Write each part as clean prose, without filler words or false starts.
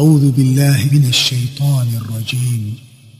أعوذ بالله من الشيطان الرجيم.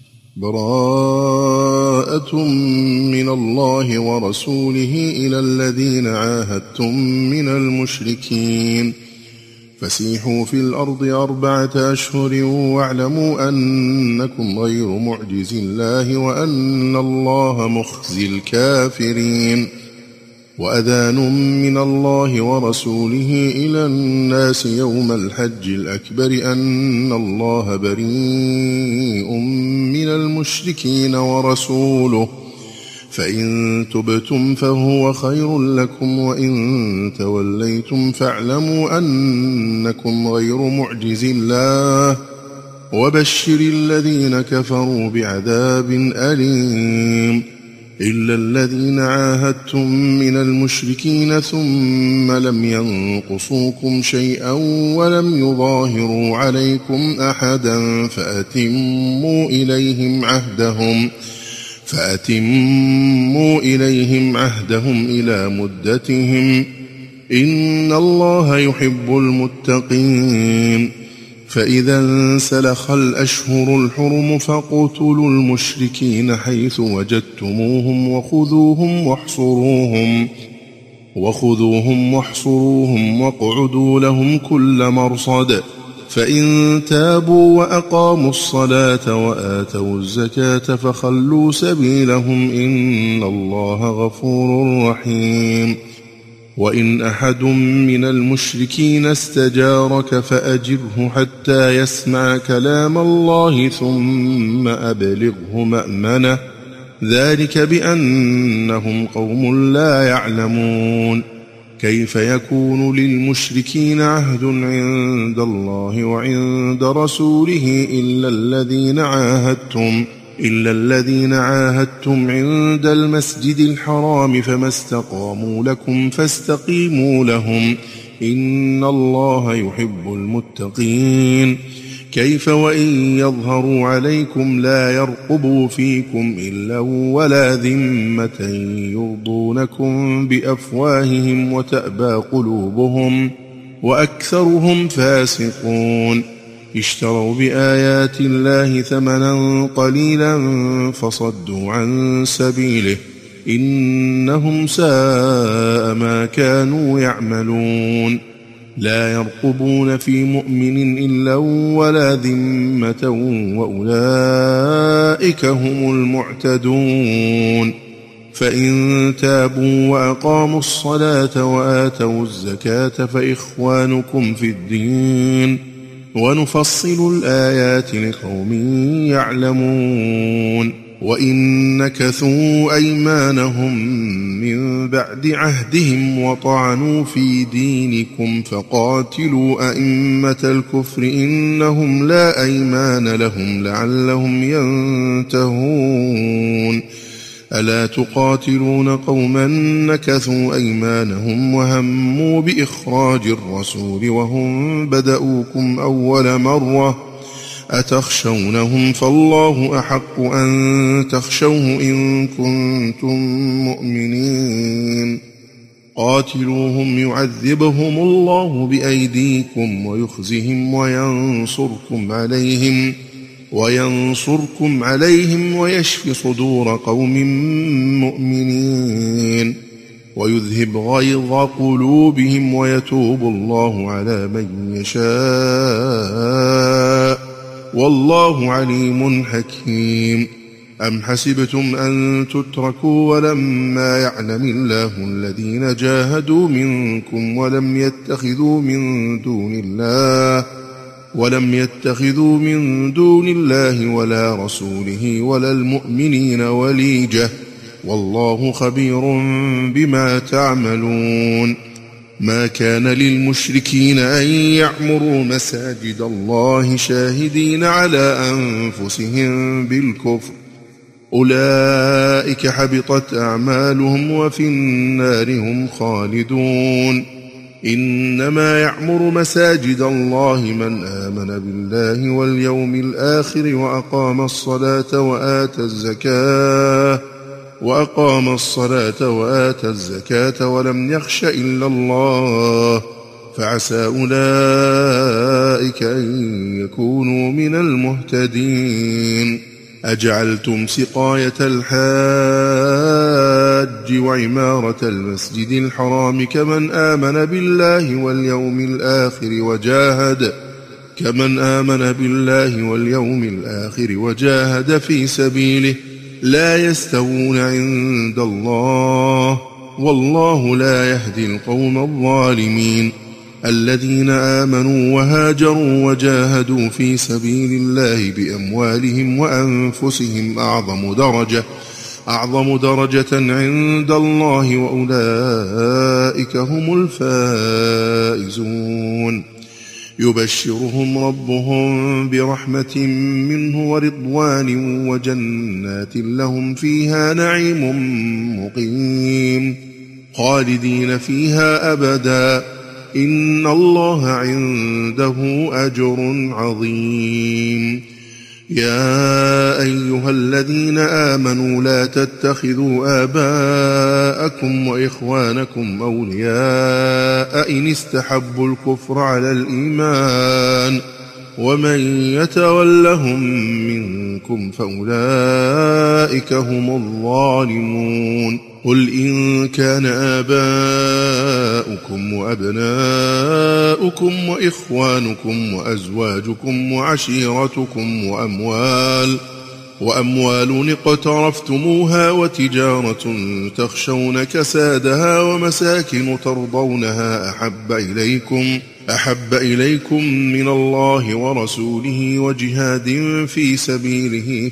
براءة من الله ورسوله إلى الذين عاهدتم من المشركين فسيحوا في الأرض 4 أشهر واعلموا أنكم غير معجز الله وأن الله مخزي الكافرين. وأذان من الله ورسوله إلى الناس يوم الحج الأكبر أن الله بريء من المشركين ورسوله فإن تبتم فهو خير لكم وإن توليتم فاعلموا أنكم غير معجز الله وبشر الذين كفروا بعذاب أليم. إلا الذين عاهدتم من المشركين ثم لم ينقصوكم شيئا ولم يظاهروا عليكم أحدا فأتموا إليهم عهدهم إلى مدتهم إن الله يحب المتقين. فإذا انسلخ الأشهر الحرم فاقتلوا المشركين حيث وجدتموهم وخذوهم واحصروهم واقعدوا لهم كل مرصد. فإن تابوا وأقاموا الصلاة وآتوا الزكاة فخلوا سبيلهم إن الله غفور رحيم. وإن أحد من المشركين استجارك فأجره حتى يسمع كلام الله ثم أبلغه مأمنه ذلك بأنهم قوم لا يعلمون. كيف يكون للمشركين عهد عند الله وعند رسوله إلا الذين عاهدتم عند المسجد الحرام فما استقاموا لكم فاستقيموا لهم إن الله يحب المتقين. كيف وإن يظهروا عليكم لا يرقبوا فيكم إلا ولا ذمة يرضونكم بأفواههم وتأبى قلوبهم وأكثرهم فاسقون. اشتروا بآيات الله ثمنا قليلا فصدوا عن سبيله إنهم ساء ما كانوا يعملون. لا يرقبون في مؤمن إلا ولا ذمة وأولئك هم المعتدون. فإن تابوا وأقاموا الصلاة وآتوا الزكاة فإخوانكم في الدين ونفصل الآيات لقوم يعلمون. وإن نكثوا أيمانهم من بعد عهدهم وطعنوا في دينكم فقاتلوا أئمة الكفر إنهم لا أيمان لهم لعلهم ينتهون. ألا تقاتلون قوما نكثوا أيمانهم وهموا بإخراج الرسول وهم بدؤوكم أول مرة أتخشونهم فالله أحق أن تخشوه إن كنتم مؤمنين. قاتلوهم يعذبهم الله بأيديكم ويخزهم وينصركم عليهم ويشف صدور قوم مؤمنين ويذهب غيظ قلوبهم ويتوب الله على من يشاء والله عليم حكيم. أم حسبتم أن تتركوا ولما يعلم الله الذين جاهدوا منكم ولم يتخذوا من دون الله ولا رسوله ولا المؤمنين وليجة والله خبير بما تعملون. ما كان للمشركين أن يعمروا مساجد الله شاهدين على أنفسهم بالكفر أولئك حبطت أعمالهم وفي النار هم خالدون. إنما يعمر مساجد الله من آمن بالله واليوم الآخر وأقام الصلاة وآتى الزكاة ولم يخش إلا الله فعسى أولئك أولئك أن يكونوا من المهتدين. أجعلتم سقاية الحاج وعمارة المسجد الحرام كمن آمن بالله واليوم الآخر وجاهد في سبيله لا يستوون عند الله والله لا يهدي القوم الظالمين. الذين آمنوا وهاجروا وجاهدوا في سبيل الله بأموالهم وأنفسهم أعظم درجة عند الله وأولئك هم الفائزون. يبشرهم ربهم برحمة منه ورضوان وجنات لهم فيها نعيم مقيم خالدين فيها أبدا إن الله عنده أجر عظيم. يا أيها الذين آمنوا لا تتخذوا آباءكم وإخوانكم أولياء إن استحبوا الكفر على الإيمان ومن يتولهم منكم فأولئك هم الظالمون. قل إن كان آباؤكم وأبناؤكم وإخوانكم وأزواجكم وعشيرتكم وأموال اقترفتموها وتجارة تخشون كسادها ومساكن ترضونها أحب إليكم من الله ورسوله وجهاد في سبيله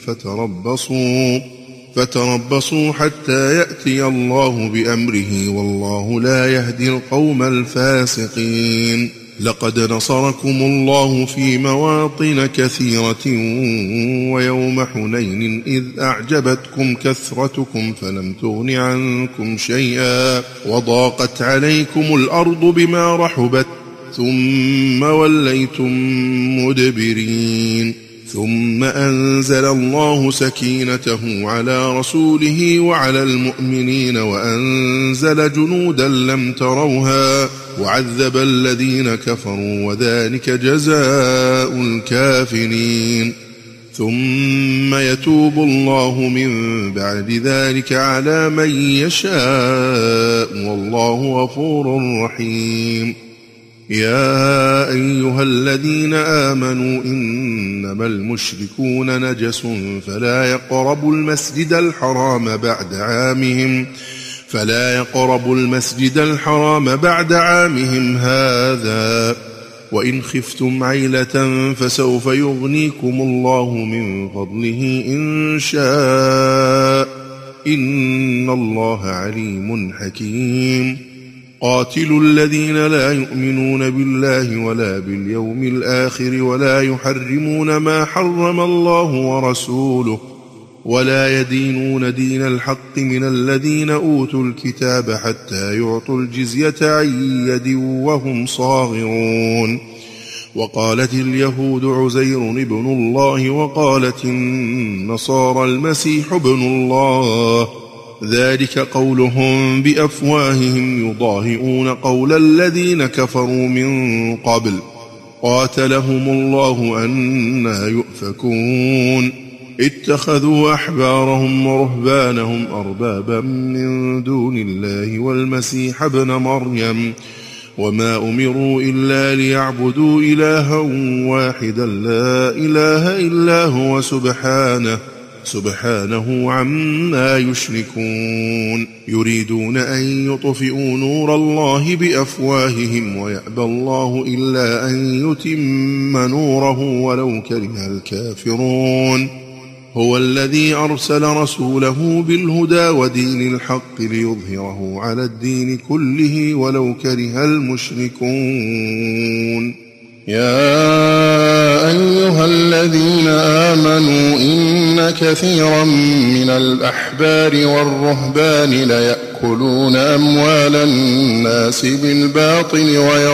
فتربصوا حتى يأتي الله بأمره والله لا يهدي القوم الفاسقين. لقد نصركم الله في مواطن كثيرة ويوم حنين إذ أعجبتكم كثرتكم فلم تغن عنكم شيئا وضاقت عليكم الأرض بما رحبت ثم وليتم مدبرين. ثم أنزل الله سكينته على رسوله وعلى المؤمنين وأنزل جنودا لم تروها وعذب الذين كفروا وذلك جزاء الكافرين. ثم يتوب الله من بعد ذلك على من يشاء والله غفور رحيم. يا أيها الذين آمنوا إنما المشركون نجس فلا يقربوا المسجد الحرام بعد عامهم هذا وإن خفتم عيلة فسوف يغنيكم الله من فضله إن شاء إن الله عليم حكيم. قاتلوا الذين لا يؤمنون بالله ولا باليوم الآخر ولا يحرمون ما حرم الله ورسوله ولا يدينون دين الحق من الذين أوتوا الكتاب حتى يعطوا الجزية عن يد وهم صاغرون. وقالت اليهود عزير ابن الله وقالت النصارى المسيح ابن الله ذلك قولهم بأفواههم يضاهئون قول الذين كفروا من قبل قاتلهم الله أنى يؤفكون. اتخذوا أحبارهم ورهبانهم أربابا من دون الله والمسيح ابن مريم وما أمروا إلا ليعبدوا إلها واحدا لا إله إلا هو سبحانه عما يشركون. يريدون أن يطفئوا نور الله بأفواههم ويأبى الله إلا أن يتم نوره ولو كره الكافرون. هو الذي أرسل رسوله بالهدى ودين الحق ليظهره على الدين كله ولو كره المشركون. يا أيها الذين آمنوا إن كثيرا من الأحبار والرهبان ليأكلون أموال الناس بالباطل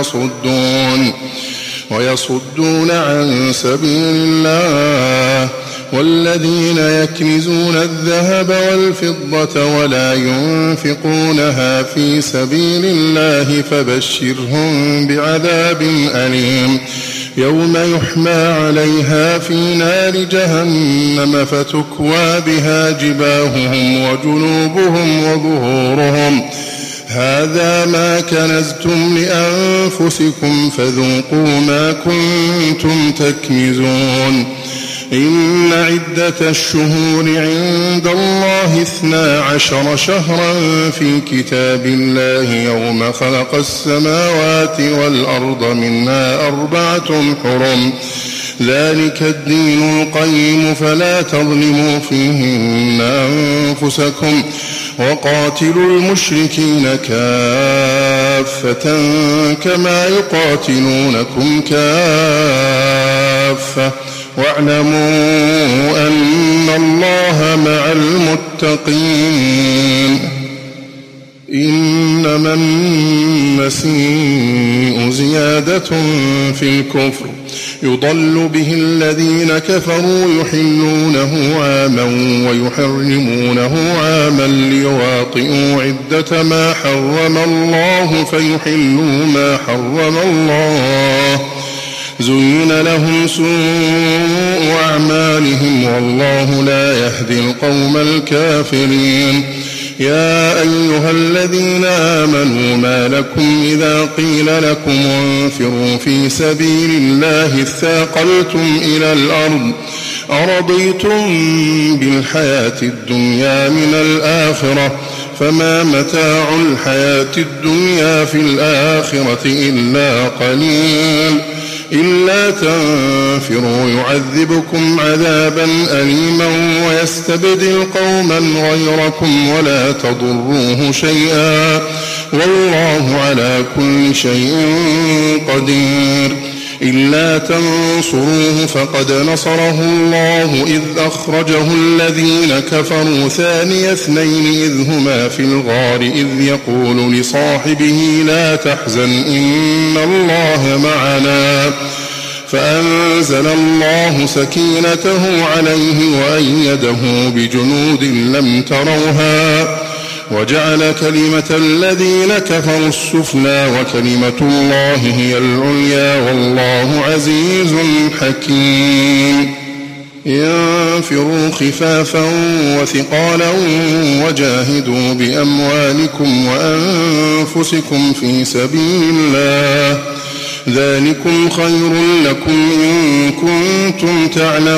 ويصدون عن سبيل الله والذين يكنزون الذهب والفضة ولا ينفقونها في سبيل الله فبشرهم بعذاب أليم. يوم يحمى عليها في نار جهنم فتكوى بها جباههم وجنوبهم وظهورهم هذا ما كنزتم لأنفسكم فذوقوا ما كنتم تكنزون إن عدة الشهور عند الله 12 شهرا في كتاب الله يوم خلق السماوات والأرض منها 4 حرم ذلك الدين القيم فلا تظلموا فيهن أنفسكم وقاتلوا المشركين كافة كما يقاتلونكم كافة واعلموا أن الله مع المتقين إنما النسيء زيادة في الكفر يضل به الذين كفروا يحلونه عاما ويحرمونه عاما ليواطئوا عدة ما حرم الله فيحلوا ما حرم الله زين لهم سوء أعمالهم والله لا يهدي القوم الكافرين يا أيها الذين آمنوا ما لكم إذا قيل لكم انفروا في سبيل الله اثاقلتم إلى الأرض أرضيتم بالحياة الدنيا من الآخرة فما متاع الحياة الدنيا في الآخرة إلا قليل إلا تنفروا يعذبكم عذابا أليما ويستبدل قوما غيركم ولا تضروه شيئا والله على كل شيء قدير إلا تنصروه فقد نصره الله إذ أخرجه الذين كفروا ثاني اثنين إذ هما في الغار إذ يقول لصاحبه لا تحزن إن الله معنا فأنزل الله سكينته عليه وأيده بجنود لم تروها وجعل كلمة الذين كفروا السفلى وكلمة الله هي العليا والله عزيز حكيم انفروا خفافا وثقالا وجاهدوا بأموالكم وأنفسكم في سبيل الله ذلكم خير لكم إن كنتم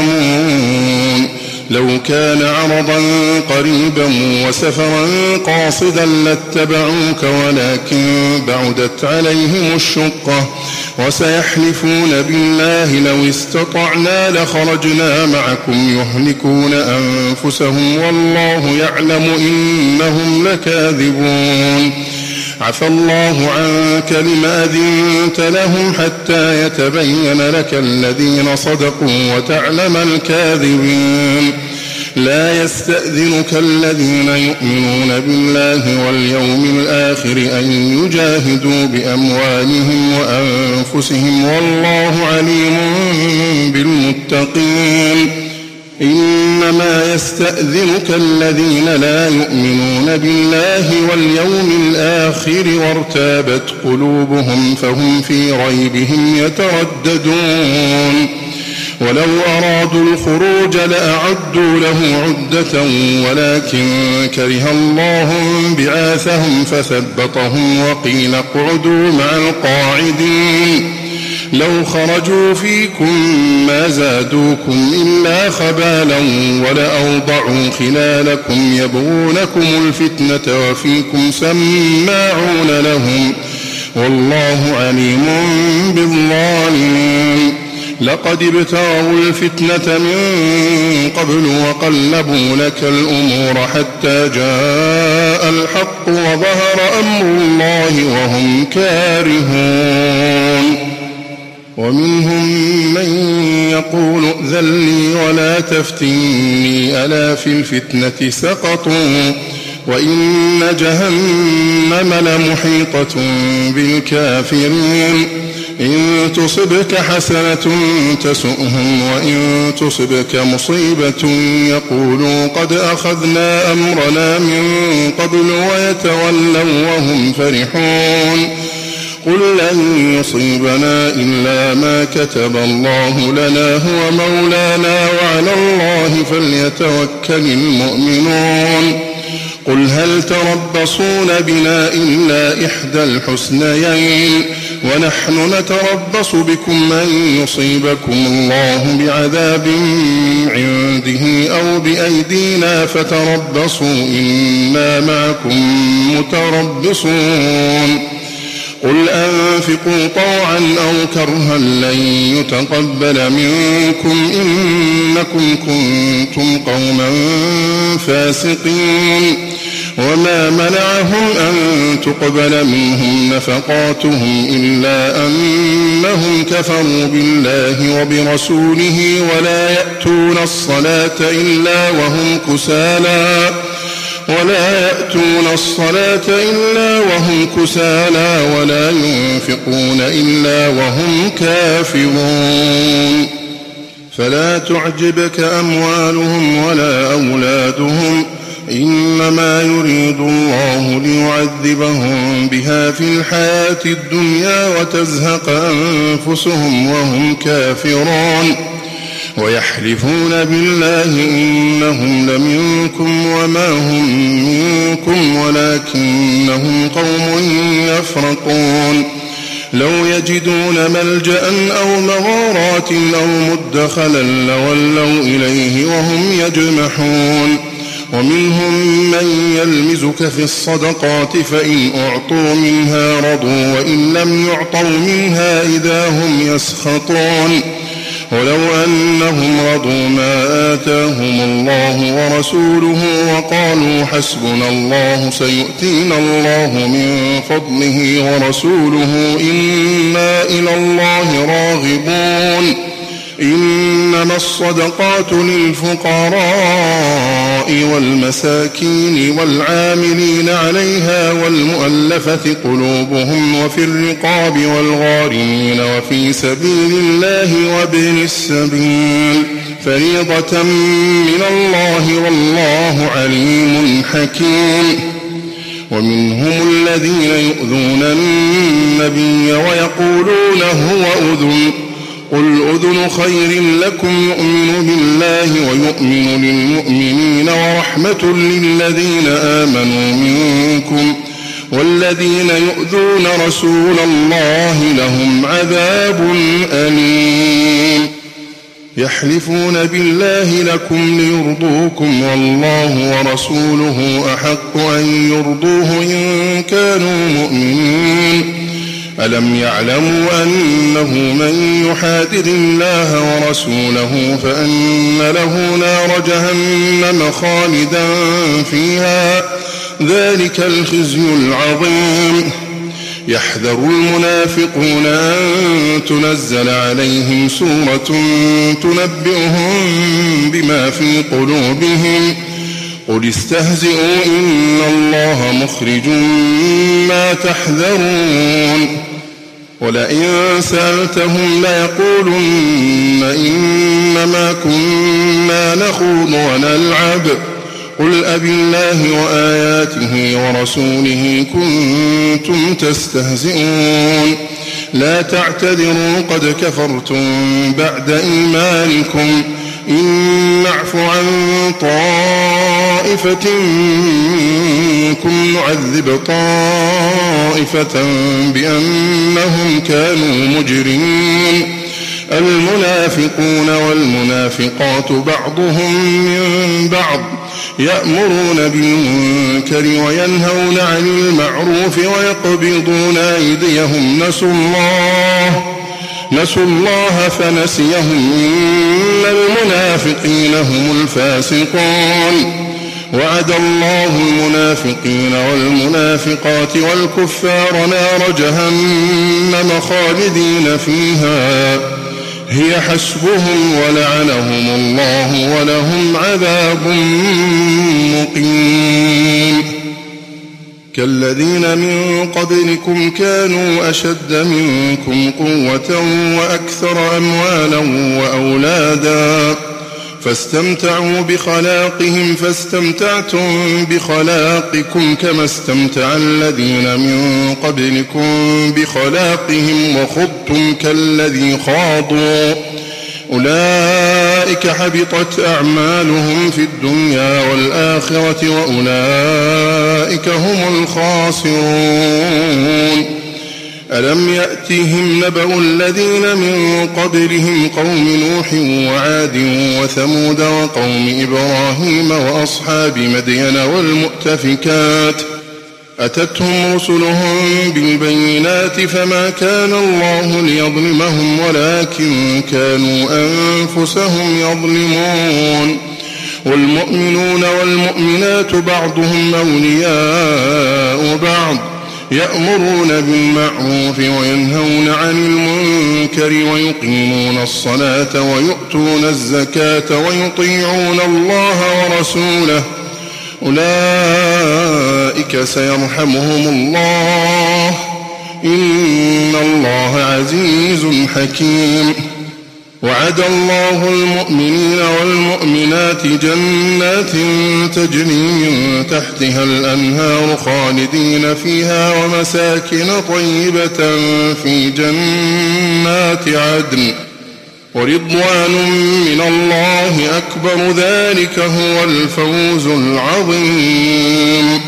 تعلمون لو كان عرضا قريبا وسفرا قاصدا لاتبعوك ولكن بعدت عليهم الشقة وسيحلفون بالله لو استطعنا لخرجنا معكم يهلكون أنفسهم والله يعلم إنهم لكاذبون عفى الله عنك لما أذنت لهم حتى يتبين لك الذين صدقوا وتعلم الكاذبين لا يستأذنك الذين يؤمنون بالله واليوم الآخر أن يجاهدوا بأموالهم وأنفسهم والله عليم بالمتقين إنما يستأذنك الذين لا يؤمنون بالله واليوم الآخر وارتابت قلوبهم فهم في ريبهم يترددون ولو أرادوا الخروج لأعدوا له عدة ولكن كره الله بعاثهم فثبطهم وقيل اقعدوا مع القاعدين لو خرجوا فيكم ما زادوكم إلا خبالا ولأوضعوا خلالكم يبغونكم الفتنة وفيكم سماعون لهم والله عليم بالظالمين لقد ابتغوا الفتنة من قبل وقلبوا لك الأمور حتى جاء الحق وظهر أمر الله وهم كارهون ومنهم من يقول ائذن لي ولا تفتني ألا في الفتنة سقطوا وإن جهنم لمحيطة بالكافرين إن تصبك حسنة تسؤهم وإن تصبك مصيبة يقولوا قد أخذنا أمرنا من قبل ويتولوا وهم فرحون قل لن يصيبنا إلا ما كتب الله لنا هو مولانا وعلى الله فليتوكل المؤمنون قل هل تربصون بنا إلا إحدى الحسنيين ونحن نتربص بكم أن يصيبكم الله بعذاب عنده أو بأيدينا فتربصوا إنا معكم متربصون قل أنفقوا طوعا أو كرها لن يتقبل منكم إنكم كنتم قوما فاسقين وما منعهم أن تقبل منهم نفقاتهم إلا أنهم كفروا بالله وبرسوله ولا يأتون الصلاة إلا وهم كسالى ولا ينفقون إلا وهم كافرون فلا تعجبك أموالهم ولا أولادهم إنما يريد الله ليعذبهم بها في الحياة الدنيا وتزهق أنفسهم وهم كافرون ويحلفون بالله إنهم لمنكم وما هم منكم ولكنهم قوم يفرقون لو يجدون ملجأ أو مغارات أو مدخلا لولوا إليه وهم يجمحون ومنهم من يلمزك في الصدقات فإن أعطوا منها رضوا وإن لم يعطوا منها إذا هم يسخطون ولو أنهم رضوا ما آتاهم الله ورسوله وقالوا حسبنا الله سيؤتينا الله من فضله ورسوله إنا إلى الله راغبون إنما الصدقات للفقراء والمساكين والعاملين عليها والمؤلفة قلوبهم وفي الرقاب والغارمين وفي سبيل الله وابن السبيل فريضة من الله والله عليم حكيم ومنهم الذين يؤذون النبي ويقولون هو أذن قل أذن خير لكم يؤمن بالله ويؤمن للمؤمنين ورحمة للذين آمنوا منكم والذين يؤذون رسول الله لهم عذاب أليم يحلفون بالله لكم ليرضوكم والله ورسوله أحق أن يرضوه إن كانوا مؤمنين ألم يعلموا أنه من يحادد الله ورسوله فأن له نار جهنم خالدا فيها ذلك الخزي العظيم يحذر المنافقون أن تنزل عليهم سورة تنبئهم بما في قلوبهم قل استهزئوا إن الله مخرج ما تحذرون ولئن سألتهم ليقولن إنما كنا نخوض ونلعب قل أبالله وآياته ورسوله كنتم تستهزئون لا تعتذروا قد كفرتم بعد إيمانكم إن نعف عن طائفة منكم نعذب طائفة بأنهم كانوا مجرمين المنافقون والمنافقات بعضهم من بعض يأمرون بالمنكر وينهون عن المعروف ويقبضون أيديهم نسوا الله فنسيهم إن المنافقين هم الفاسقون وعد الله المنافقين والمنافقات والكفار نار جهنم خالدين فيها هي حسبهم ولعنهم الله ولهم عذاب مقيم كالذين من قبلكم كانوا أشد منكم قوة وأكثر أموالا وأولادا فاستمتعوا بخلاقهم فاستمتعتم بخلاقكم كما استمتع الذين من قبلكم بخلاقهم وخضتم كالذي خاضوا أولئك حبطت أعمالهم في الدنيا والآخرة وأولئك هم الخاسرون. ألم يأتهم نبأ الذين من قبلهم قوم نوح وعاد وثمود وقوم إبراهيم وأصحاب مدين والمؤتفكات أتتهم رسلهم بالبينات فما كان الله ليظلمهم ولكن كانوا أنفسهم يظلمون. والمؤمنون والمؤمنات بعضهم أولياء بعض يأمرون بالمعروف وينهون عن المنكر ويقيمون الصلاة ويؤتون الزكاة ويطيعون الله ورسوله أولئك سيرحمهم الله إن الله عزيز حكيم. وعد الله المؤمنين والمؤمنات جنات تجري من تحتها الأنهار خالدين فيها ومساكن طيبة في جنات عدن ورضوان من الله أكبر ذلك هو الفوز العظيم.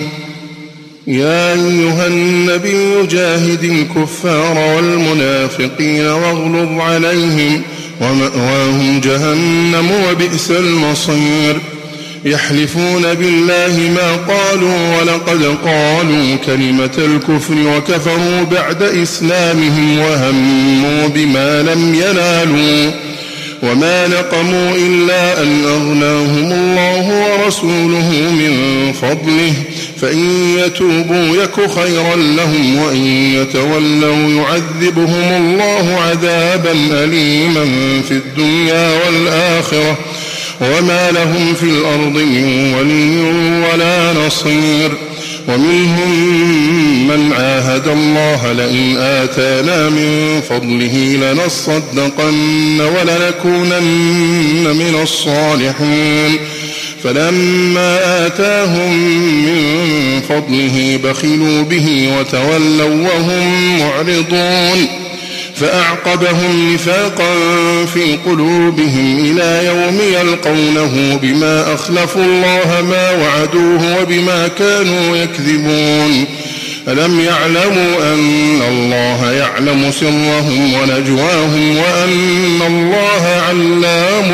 يا أيها النبي جاهد الكفار والمنافقين واغلظ عليهم ومأواهم جهنم وبئس المصير. يحلفون بالله ما قالوا ولقد قالوا كلمة الكفر وكفروا بعد إسلامهم وهموا بما لم ينالوا وما نقموا إلا أن أغناهم الله ورسوله من فضله فإن يتوبوا يك خيرا لهم وإن يتولوا يعذبهم الله عذابا أليما في الدنيا والآخرة وما لهم في الأرض من ولي ولا نصير. ومنهم من عاهد الله لئن آتانا من فضله لنصدقن ولنكونن من الصالحين فلما آتاهم من فضله بخلوا به وتولوا وهم معرضون فأعقبهم نفاقا في قلوبهم إلى يوم يلقونه بما أخلفوا الله ما وعدوه وبما كانوا يكذبون. ألم يعلموا أن الله يعلم سرهم ونجواهم وأن الله علام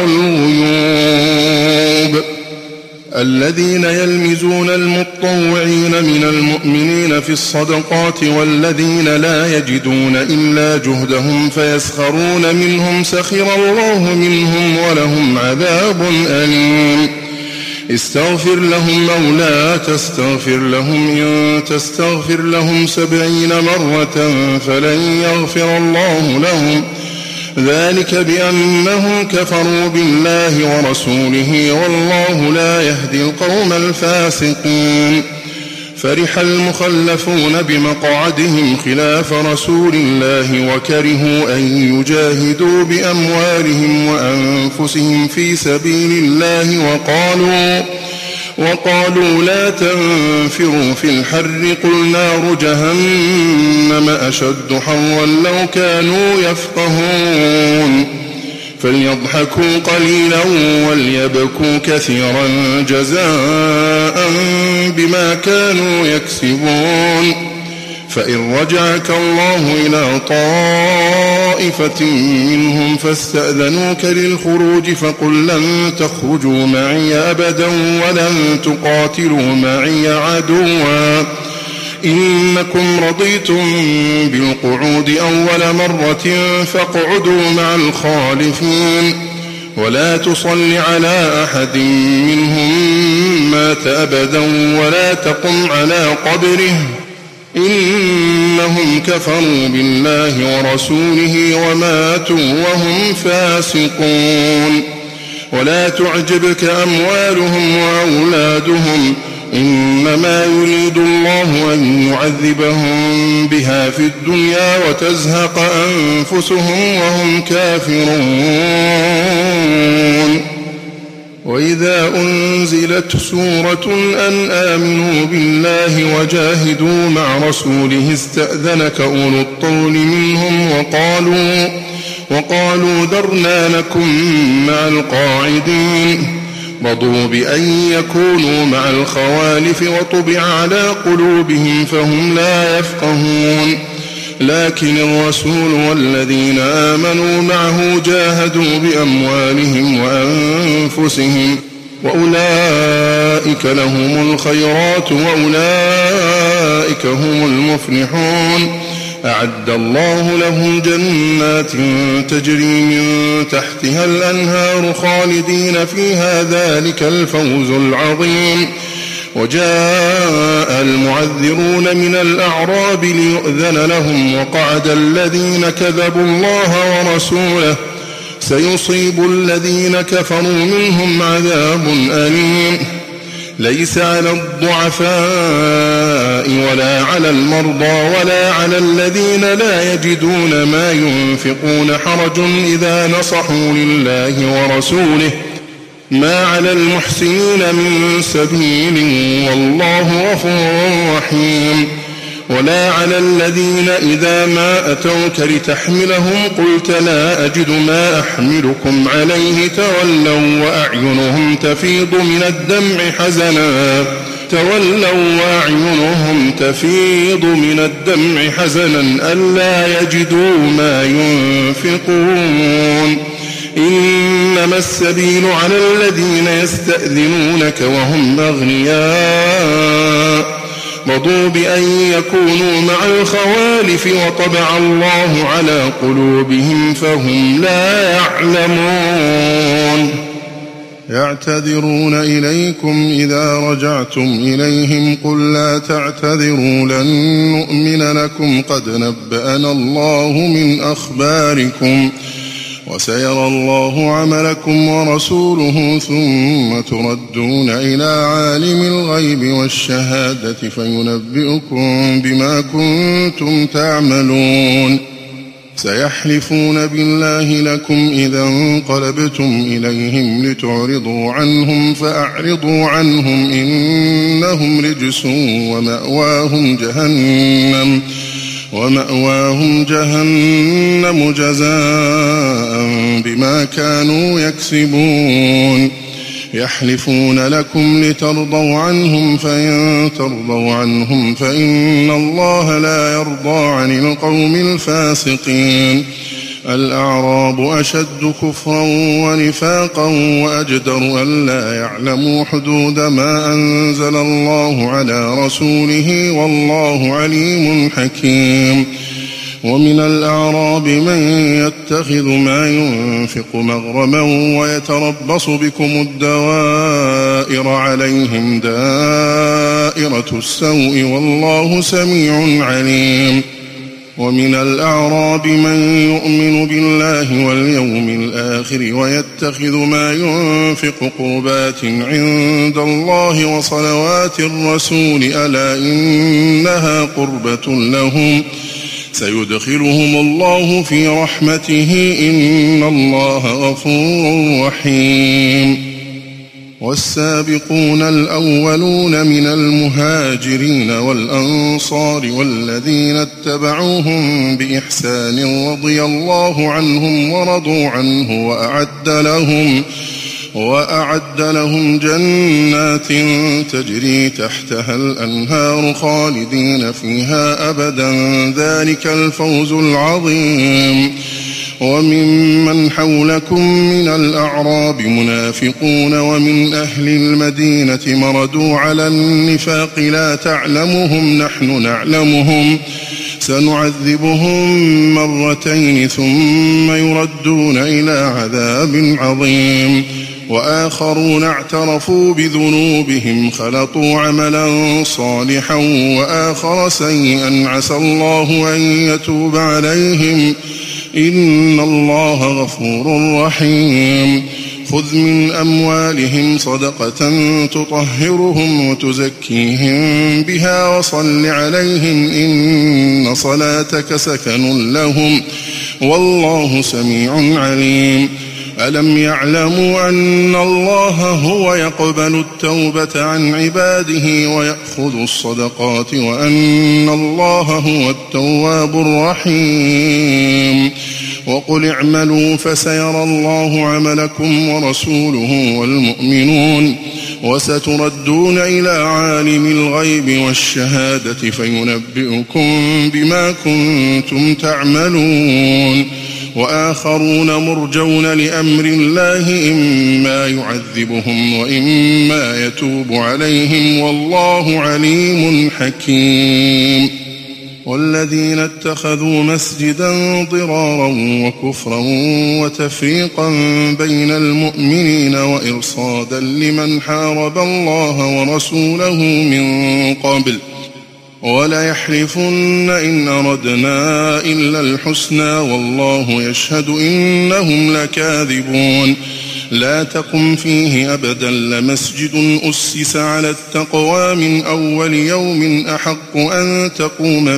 الغيوب. الذين يلمزون المطوعين من المؤمنين في الصدقات والذين لا يجدون إلا جهدهم فيسخرون منهم سخر الله منهم ولهم عذاب أليم. استغفر لهم أو لا تستغفر لهم إن تستغفر لهم 70 مرة فلن يغفر الله لهم ذلك بأنهم كفروا بالله ورسوله والله لا يهدي القوم الفاسقين. فرح المخلفون بمقعدهم خلاف رسول الله وكرهوا أن يجاهدوا بأموالهم وأنفسهم في سبيل الله وقالوا لا تنفروا في الحر قل نار جهنم أشد حرا لو كانوا يفقهون. فليضحكوا قليلا وليبكوا كثيرا جزاء بما كانوا يكسبون. فإن رجعك الله إلى طائفة منهم فاستأذنوك للخروج فقل لن تخرجوا معي أبدا ولن تقاتلوا معي عدوا إنكم رضيتم بالقعود أول مرة فاقعدوا مع الخالفين ولا تصل على أحد منهم مات أبدا ولا تقم على قبره إنهم كفروا بالله ورسوله وماتوا وهم فاسقون. ولا تعجبك أموالهم وأولادهم إنما يريد الله أن يعذبهم بها في الدنيا وتزهق أنفسهم وهم كافرون. وإذا أنزلت سورة أن آمنوا بالله وجاهدوا مع رسوله استأذنك أولو الطول منهم وقالوا ذرنا نكن مع القاعدين رضوا بأن يكونوا مع الخوالف وطبع على قلوبهم فهم لا يفقهون لكن الرسول والذين آمنوا معه جاهدوا بأموالهم وأنفسهم وأولئك لهم الخيرات وأولئك هم المفلحون أعد الله لهم جنات تجري من تحتها الأنهار خالدين فيها ذلك الفوز العظيم وجاء المعذرون من الأعراب ليؤذن لهم وقعد الذين كذبوا الله ورسوله سيصيب الذين كفروا منهم عذاب أليم ليس على الضعفاء ولا على المرضى ولا على الذين لا يجدون ما ينفقون حرج إذا نصحوا لله ورسوله ما على المحسنين من سبيل والله غفور رحيم ولا على الذين إذا ما أتوك لتحملهم قلت لا أجد ما أحملكم عليه تولوا وأعينهم تفيض من الدمع حزنا ألا يجدوا ما ينفقون إنما السبيل على الذين يستأذنونك وهم أغنياء رضوا بأن يكونوا مع الخوالف وطبع الله على قلوبهم فهم لا يعلمون يعتذرون إليكم إذا رجعتم إليهم قل لا تعتذروا لن نؤمن لكم قد نبأنا الله من أخباركم وسيرى الله عملكم ورسوله ثم تردون إلى عالم الغيب والشهادة فينبئكم بما كنتم تعملون سيحلفون بالله لكم إذا انقلبتم إليهم لتعرضوا عنهم فأعرضوا عنهم إنهم رجس ومأواهم جهنم جزاء بما كانوا يكسبون يحلفون لكم لترضوا عنهم فإن ترضوا عنهم فإن الله لا يرضى عن القوم الفاسقين الأعراب أشد كفرا ونفاقا وأجدر ألا يعلموا حدود ما أنزل الله على رسوله والله عليم حكيم ومن الأعراب من يتخذ ما ينفق مغرما ويتربص بكم الدوائر عليهم دائرة السوء والله سميع عليم ومن الأعراب من يؤمن بالله واليوم الآخر ويتخذ ما ينفق قربات عند الله وصلوات الرسول ألا إنها قربة لهم سيدخلهم الله في رحمته إن الله غفور رحيم والسابقون الأولون من المهاجرين والأنصار والذين اتبعوهم بإحسان رضي الله عنهم ورضوا عنه وأعد لهم جنات تجري تحتها الأنهار خالدين فيها أبدا ذلك الفوز العظيم وممن حولكم من الأعراب منافقون ومن أهل المدينة مردوا على النفاق لا تعلمهم نحن نعلمهم سنعذبهم مرتين ثم يردون إلى عذاب عظيم وآخرون اعترفوا بذنوبهم خلطوا عملا صالحا وآخر سيئا عسى الله أن يتوب عليهم إن الله غفور رحيم خذ من أموالهم صدقة تطهرهم وتزكيهم بها وصل عليهم إن صلاتك سكن لهم والله سميع عليم ألم يعلموا أن الله هو يقبل التوبة عن عباده ويأخذ الصدقات وأن الله هو التواب الرحيم. وقل اعملوا فسيرى الله عملكم ورسوله والمؤمنون وستردون إلى عالم الغيب والشهادة فينبئكم بما كنتم تعملون. وآخرون مرجون لأمر الله إما يعذبهم وإما يتوب عليهم والله عليم حكيم. والذين اتخذوا مسجدا ضرارا وكفرا وتفريقا بين المؤمنين وإرصادا لمن حارب الله ورسوله من قبل وليحلفن إن أردنا إلا الحسنى والله يشهد إنهم لكاذبون. لا تقم فيه أبدا لمسجد أسس على التقوى من أول يوم أحق أن تقوم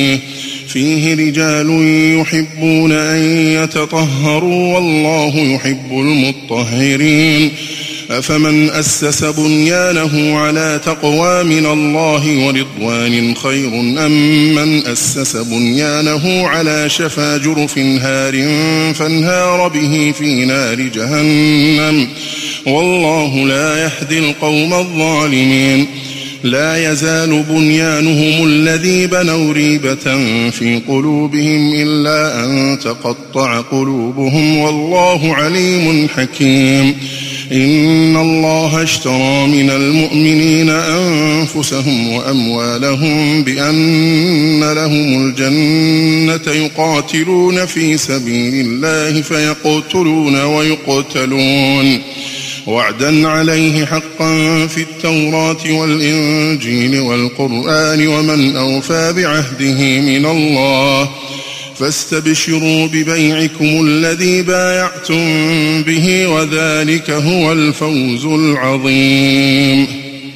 فيه رجال يحبون أن يتطهروا والله يحب المطهرين. أفمن أسس بنيانه على تقوى من الله ورضوان خير أم من أسس بنيانه على شفا جرف هار فانهار به في نار جهنم والله لا يهدي القوم الظالمين. لا يزال بنيانهم الذي بنوا ريبة في قلوبهم إلا أن تقطع قلوبهم والله عليم حكيم. إن الله اشترى من المؤمنين أنفسهم وأموالهم بأن لهم الجنة يقاتلون في سبيل الله فيقتلون ويقتلون وعدا عليه حقا في التوراة والإنجيل والقرآن ومن أوفى بعهده من الله فاستبشروا ببيعكم الذي بايعتم به وذلك هو الفوز العظيم.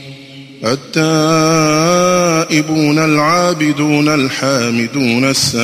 التائبون العابدون الحامدون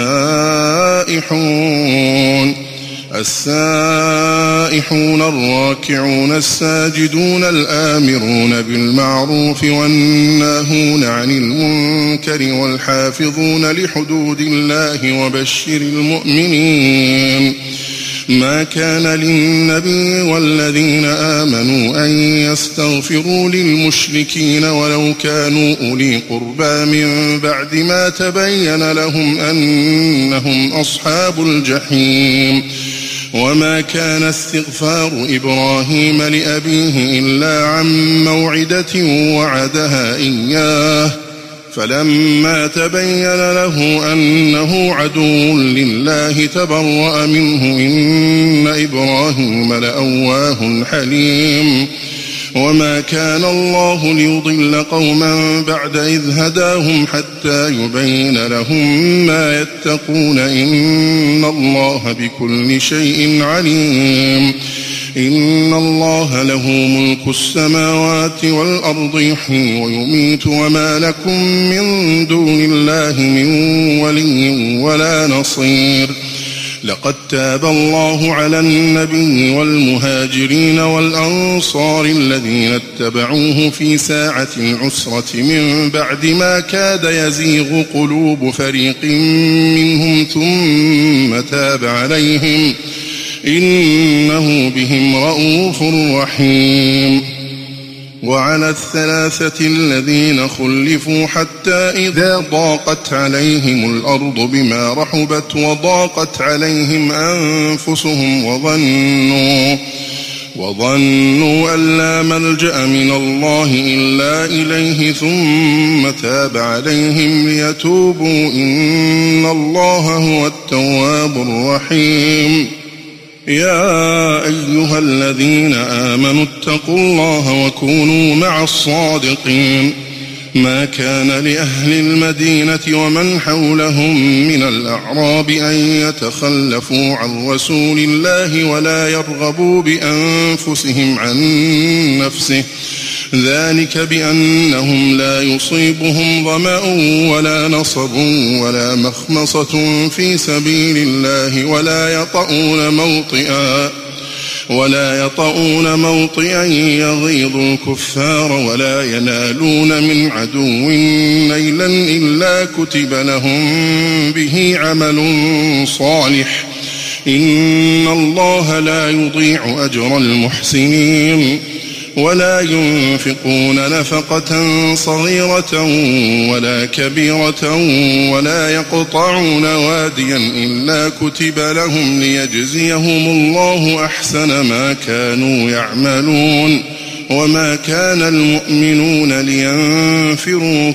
السائحون الراكعون الساجدون الآمرون بالمعروف والناهون عن المنكر والحافظون لحدود الله وبشر المؤمنين. ما كان للنبي والذين آمنوا أن يستغفروا للمشركين ولو كانوا أولي قربى من بعد ما تبين لهم أنهم أصحاب الجحيم. وما كان استغفار إبراهيم لأبيه إلا عن موعدة وعدها إياه فلما تبين له أنه عدو لله تبرأ منه إن إبراهيم لأواه حليم. وما كان الله ليضل قوما بعد إذ هداهم حتى يبين لهم ما يتقون إن الله بكل شيء عليم. إن الله له ملك السماوات والأرض يحيي ويميت وما لكم من دون الله من ولي ولا نصير. لقد تاب الله على النبي والمهاجرين والأنصار الذين اتبعوه في ساعة العسرة من بعد ما كاد يزيغ قلوب فريق منهم ثم تاب عليهم إنه بهم رءوف رحيم. وعلى الثلاثة الذين خلفوا حتى إذا ضاقت عليهم الأرض بما رحبت وضاقت عليهم أنفسهم وظنوا أن لا ملجأ من الله إلا إليه ثم تاب عليهم ليتوبوا إن الله هو التواب الرحيم. يا أيها الذين آمنوا اتقوا الله وكونوا مع الصادقين. ما كان لأهل المدينة ومن حولهم من الأعراب أن يتخلفوا عن رسول الله ولا يرغبوا بأنفسهم عن نفسه ذلك بأنهم لا يصيبهم ظمأ ولا نصب ولا مخمصة في سبيل الله ولا يطؤون موطئا يغيظ الكفار ولا ينالون من عدو نيلا إلا كتب لهم به عمل صالح إن الله لا يضيع أجر المحسنين ولا ينفقون نفقة صغيرة ولا كبيرة ولا يقطعون واديا إلا كتب لهم ليجزيهم الله أحسن ما كانوا يعملون وما كان المؤمنون لينفروا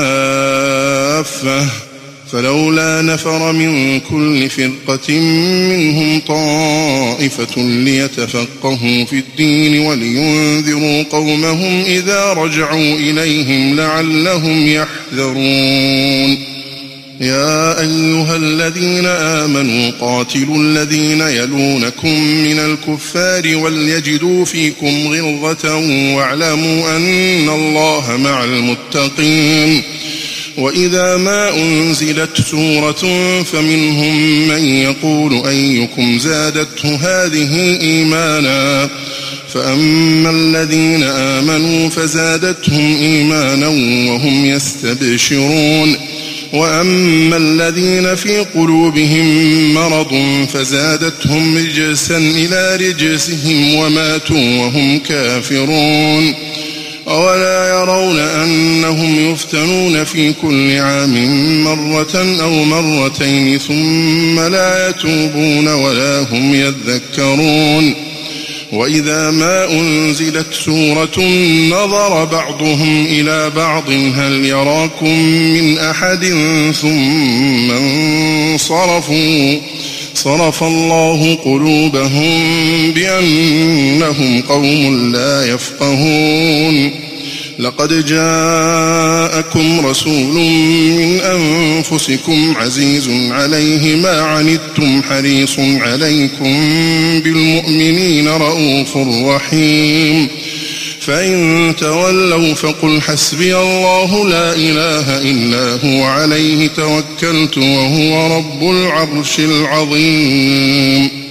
كافة فلولا نفر من كل فرقة منهم طائفة ليتفقهوا في الدين ولينذروا قومهم إذا رجعوا إليهم لعلهم يحذرون يا أيها الذين آمنوا قاتلوا الذين يلونكم من الكفار وليجدوا فيكم غلظة واعلموا أن الله مع المتقين وإذا ما أنزلت سورة فمنهم من يقول أيكم زادته هذه إيمانا فأما الذين آمنوا فزادتهم إيمانا وهم يستبشرون وأما الذين في قلوبهم مرض فزادتهم رجسا إلى رجسهم وماتوا وهم كافرون أولا يرون أنهم يفتنون في كل عام مرة أو مرتين ثم لا يتوبون ولا هم يذكرون وإذا ما أنزلت سورة نظر بعضهم إلى بعض هل يراكم من أحد ثم انصرفوا صرف الله قلوبهم بأنهم قوم لا يفقهون لقد جاءكم رسول من أنفسكم عزيز عليه ما عنتم حريص عليكم بالمؤمنين رؤوف رحيم فإن تولوا فقل حسبي الله لا إله إلا هو عليه توكلت وهو رب العرش العظيم